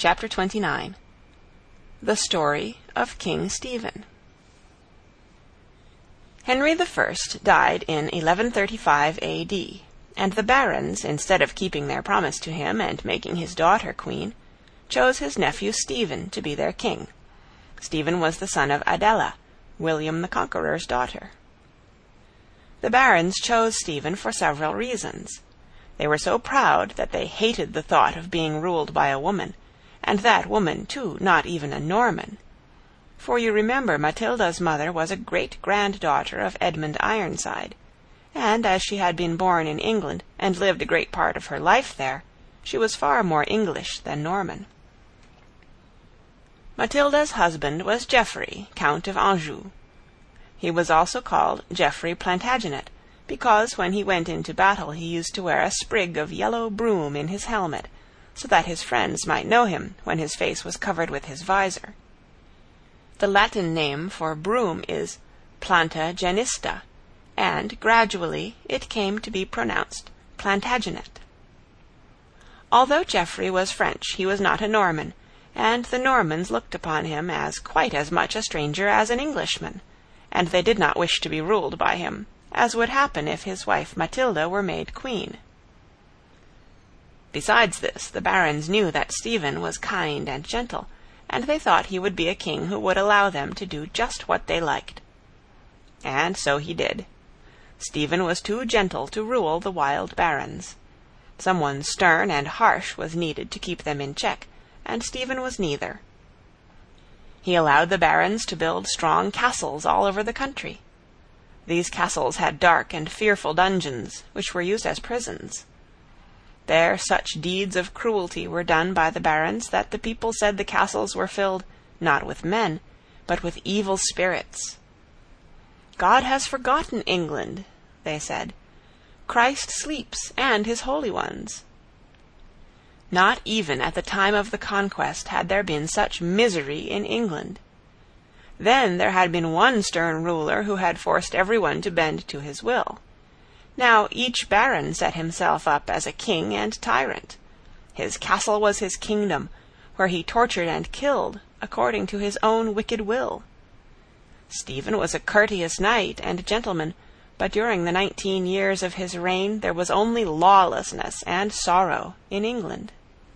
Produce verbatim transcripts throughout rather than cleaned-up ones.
Chapter twenty-nine. The Story of King Stephen. Henry the First died in eleven thirty-five A D, and the barons, instead of keeping their promise to him and making his daughter queen, chose his nephew Stephen to be their king. Stephen was the son of Adela, William the Conqueror's daughter. The barons chose Stephen for several reasons. They were so proud that they hated the thought of being ruled by a woman, and that woman, too, not even a Norman. For you remember Matilda's mother was a great-granddaughter of Edmund Ironside, and as she had been born in England and lived a great part of her life there, she was far more English than Norman. Matilda's husband was Geoffrey, Count of Anjou. He was also called Geoffrey Plantagenet, because when he went into battle he used to wear a sprig of yellow broom in his helmet, so that his friends might know him when his face was covered with his visor. The Latin name for broom is planta genista, and gradually it came to be pronounced Plantagenet. Although Geoffrey was French, he was not a Norman, and the Normans looked upon him as quite as much a stranger as an Englishman, and they did not wish to be ruled by him, as would happen if his wife Matilda were made queen. Besides this, the barons knew that Stephen was kind and gentle, and they thought he would be a king who would allow them to do just what they liked. And so he did. Stephen was too gentle to rule the wild barons. Someone stern and harsh was needed to keep them in check, and Stephen was neither. He allowed the barons to build strong castles all over the country. These castles had dark and fearful dungeons, which were used as prisons. There such deeds of cruelty were done by the barons that the people said the castles were filled, not with men, but with evil spirits. God has forgotten England, they said. Christ sleeps, and his holy ones. Not even at the time of the conquest had there been such misery in England. Then there had been one stern ruler who had forced everyone to bend to his will. Now each baron set himself up as a king and tyrant. His castle was his kingdom, where he tortured and killed according to his own wicked will. Stephen was a courteous knight and gentleman, but during the nineteen years of his reign there was only lawlessness and sorrow in England.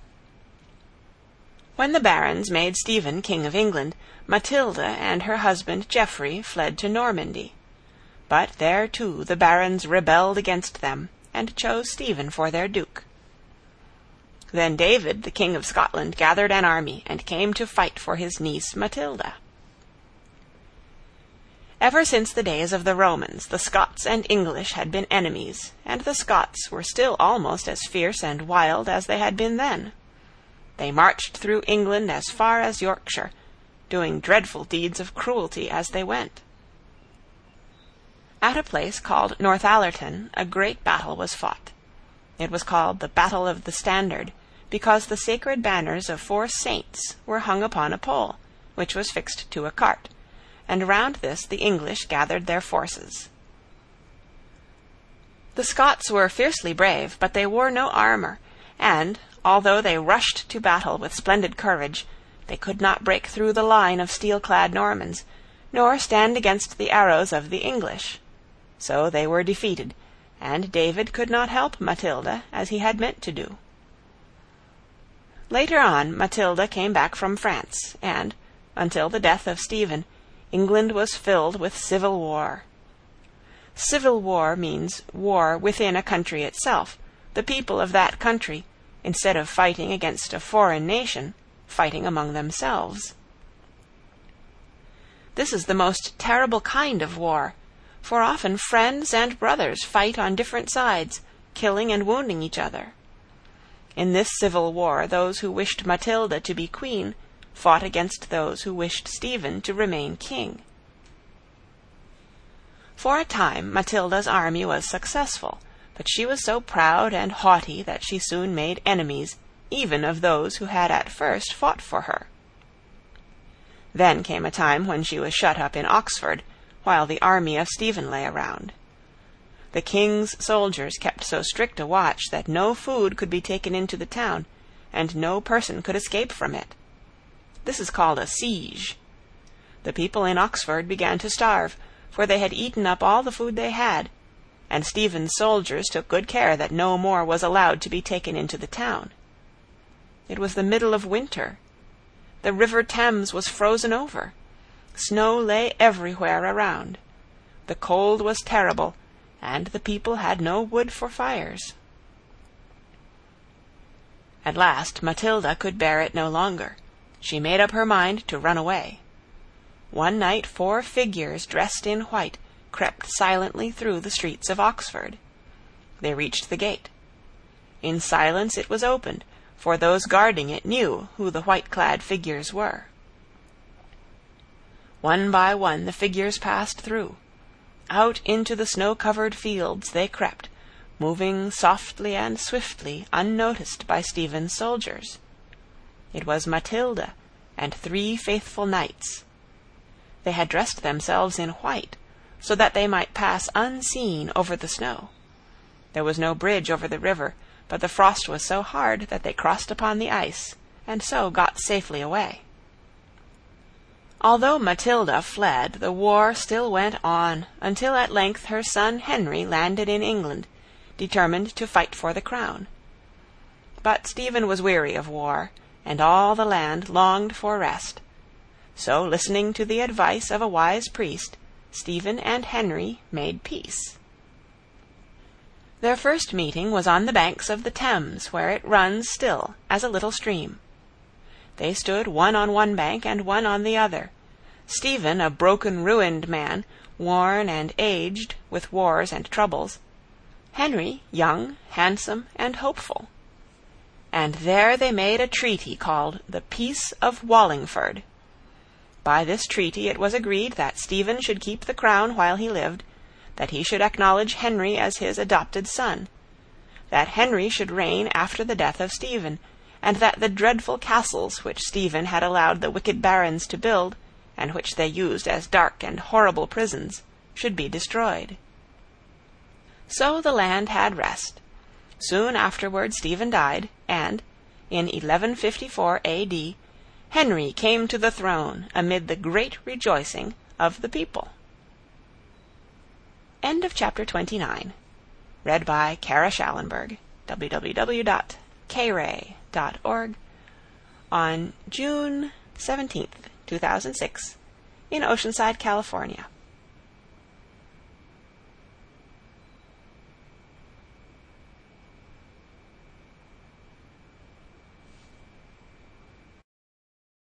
When the barons made Stephen king of England, Matilda and her husband Geoffrey fled to Normandy. But there, too, the barons rebelled against them, and chose Stephen for their duke. Then David, the king of Scotland, gathered an army, and came to fight for his niece Matilda. Ever since the days of the Romans, the Scots and English had been enemies, and the Scots were still almost as fierce and wild as they had been then. They marched through England as far as Yorkshire, doing dreadful deeds of cruelty as they went. At a place called Northallerton a great battle was fought. It was called the Battle of the Standard, because the sacred banners of four saints were hung upon a pole, which was fixed to a cart, and round this the English gathered their forces. The Scots were fiercely brave, but they wore no armor, and, although they rushed to battle with splendid courage, they could not break through the line of steel-clad Normans, nor stand against the arrows of the English. So they were defeated, and David could not help Matilda as he had meant to do. Later on Matilda came back from France, and, until the death of Stephen, England was filled with civil war. Civil war means war within a country itself, the people of that country, instead of fighting against a foreign nation, fighting among themselves. This is the most terrible kind of war, for often friends and brothers fight on different sides, killing and wounding each other. In this civil war those who wished Matilda to be queen fought against those who wished Stephen to remain king. For a time Matilda's army was successful, but she was so proud and haughty that she soon made enemies, even of those who had at first fought for her. Then came a time when she was shut up in Oxford, while the army of Stephen lay around. The king's soldiers kept so strict a watch that no food could be taken into the town, and no person could escape from it. This is called a siege. The people in Oxford began to starve, for they had eaten up all the food they had, and Stephen's soldiers took good care that no more was allowed to be taken into the town. It was the middle of winter. The river Thames was frozen over. Snow lay everywhere around. The cold was terrible, and the people had no wood for fires. At last Matilda could bear it no longer. She made up her mind to run away. One night four figures dressed in white crept silently through the streets of Oxford. They reached the gate. In silence it was opened, for those guarding it knew who the white-clad figures were. One by one the figures passed through. Out into the snow-covered fields they crept, moving softly and swiftly, unnoticed by Stephen's soldiers. It was Matilda and three faithful knights. They had dressed themselves in white, so that they might pass unseen over the snow. There was no bridge over the river, but the frost was so hard that they crossed upon the ice, and so got safely away. Although Matilda fled, the war still went on, until at length her son Henry landed in England, determined to fight for the crown. But Stephen was weary of war, and all the land longed for rest. So, listening to the advice of a wise priest, Stephen and Henry made peace. Their first meeting was on the banks of the Thames, where it runs still as a little stream. They stood one on one bank and one on the other, Stephen a broken, ruined man, worn and aged with wars and troubles, Henry young, handsome, and hopeful. And there they made a treaty called the Peace of Wallingford. By this treaty it was agreed that Stephen should keep the crown while he lived, that he should acknowledge Henry as his adopted son, that Henry should reign after the death of Stephen, and that the dreadful castles which Stephen had allowed the wicked barons to build, and which they used as dark and horrible prisons, should be destroyed. So the land had rest. Soon afterward Stephen died, and, in eleven fifty-four A D, Henry came to the throne amid the great rejoicing of the people. End of chapter twenty-nine. Read by Kara Schallenberg. w w w dot k ray dot org. On June seventeenth, two thousand six, in Oceanside, California.